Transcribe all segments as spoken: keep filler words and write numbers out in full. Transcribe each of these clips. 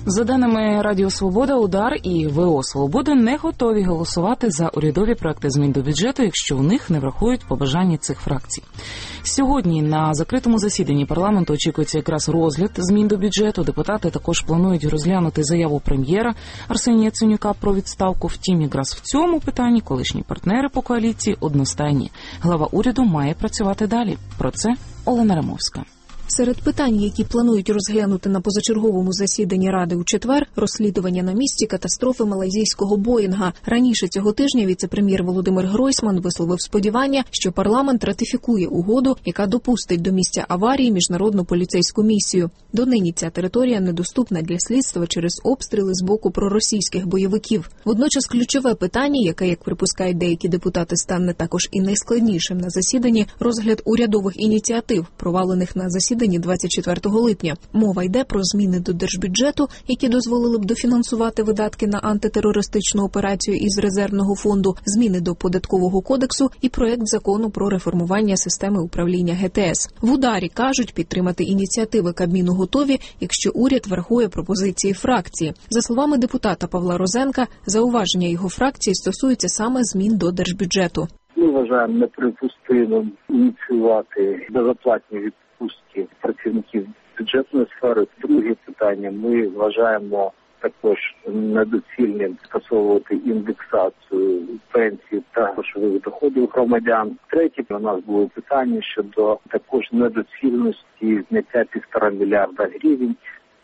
За даними Радіо Свобода, УДАР і ВО «Свобода» не готові голосувати за урядові проекти змін до бюджету, якщо в них не врахують побажання цих фракцій. Сьогодні на закритому засіданні парламенту очікується якраз розгляд змін до бюджету. Депутати також планують розглянути заяву прем'єра Арсенія Яценюка про відставку. Втім, якраз в цьому питанні колишні партнери по коаліції одностайні. Глава уряду має працювати далі. Про це Олена Римовська. Серед питань, які планують розглянути на позачерговому засіданні Ради у четвер, розслідування на місці катастрофи малайзійського Боїнга. Раніше цього тижня віце-прем'єр Володимир Гройсман висловив сподівання, що парламент ратифікує угоду, яка допустить до місця аварії міжнародну поліцейську місію. Донині ця територія недоступна для слідства через обстріли з боку проросійських бойовиків. Водночас ключове питання, яке, як припускають деякі депутати, стане також і найскладнішим на засіданні – розгляд урядових ініціатив, провалених на засіданні двадцять четвертого липня. Мова йде про зміни до держбюджету, які дозволили б дофінансувати видатки на антитерористичну операцію із резервного фонду, зміни до податкового кодексу і проект закону про реформування системи управління ге те ес. В УДАРі кажуть, підтримати ініціативи Кабміну готові, якщо уряд врахує пропозиції фракції. За словами депутата Павла Розенка, зауваження його фракції стосуються саме змін до держбюджету. Ми вважаємо неприпустимим ініціювати безоплатні відпустки працівників бюджетної сфери. Друге питання, ми вважаємо також недоцільним скасовувати індексацію пенсій та грошових доходів громадян. Третє, у нас було питання щодо також недоцільності зняття півтора мільярда гривень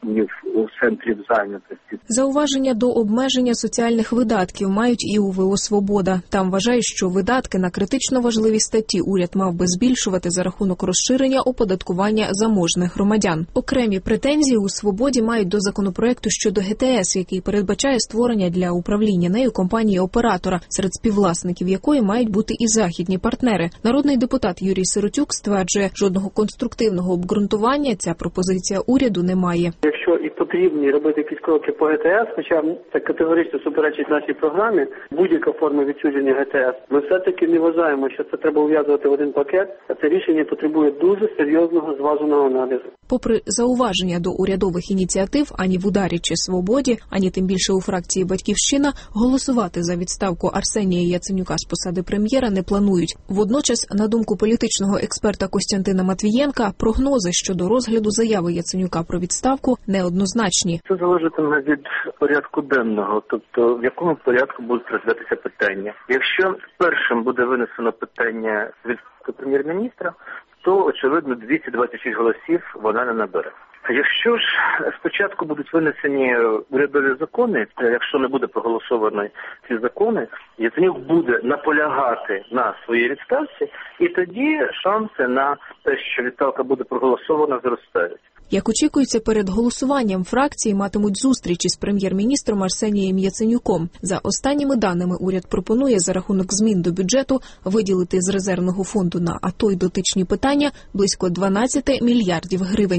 у центрі зайнятості. Зауваження до обмеження соціальних видатків мають і у ВО «Свобода». Там вважають, що видатки на критично важливі статті уряд мав би збільшувати за рахунок розширення оподаткування заможних громадян. Окремі претензії у «Свободі» мають до законопроекту щодо ге те ес, який передбачає створення для управління нею компанії-оператора, серед співвласників якої мають бути і західні партнери. Народний депутат Юрій Сиротюк стверджує, жодного конструктивного обґрунтування ця пропозиція уряду не має. Якщо і потрібні робити якісь кроки по ге те ес, хоча це категорично суперечить нашій програмі, будь-яка форма відчуження ге те ес, ми все-таки не вважаємо, що це треба ув'язувати в один пакет, а це рішення потребує дуже серйозного зваженого аналізу. Попри зауваження до урядових ініціатив, ані в УДАРі чи «Свободі», ані тим більше у фракції «Батьківщина» голосувати за відставку Арсенія Яценюка з посади прем'єра не планують. Водночас, на думку політичного експерта Костянтина Матвієнка, прогнози щодо розгляду заяви Яценюка про відставку неоднозначні. Це залежатиме від порядку денного, тобто в якому порядку будуть розглядатися питання. Якщо першим буде винесено питання відставки прем'єр-міністра, то, очевидно, двісті двадцять шість голосів вона не набере. Якщо ж спочатку будуть винесені урядові закони, якщо не буде проголосовані ці закони, Яценюк буде наполягати на своїй відставці, і тоді шанси на те, що відставка буде проголосована, зростають. Як очікується, перед голосуванням фракції матимуть зустрічі з прем'єр-міністром Арсенієм Яценюком. За останніми даними, уряд пропонує за рахунок змін до бюджету виділити з резервного фонду на АТО й дотичні питання близько дванадцять мільярдів гривень.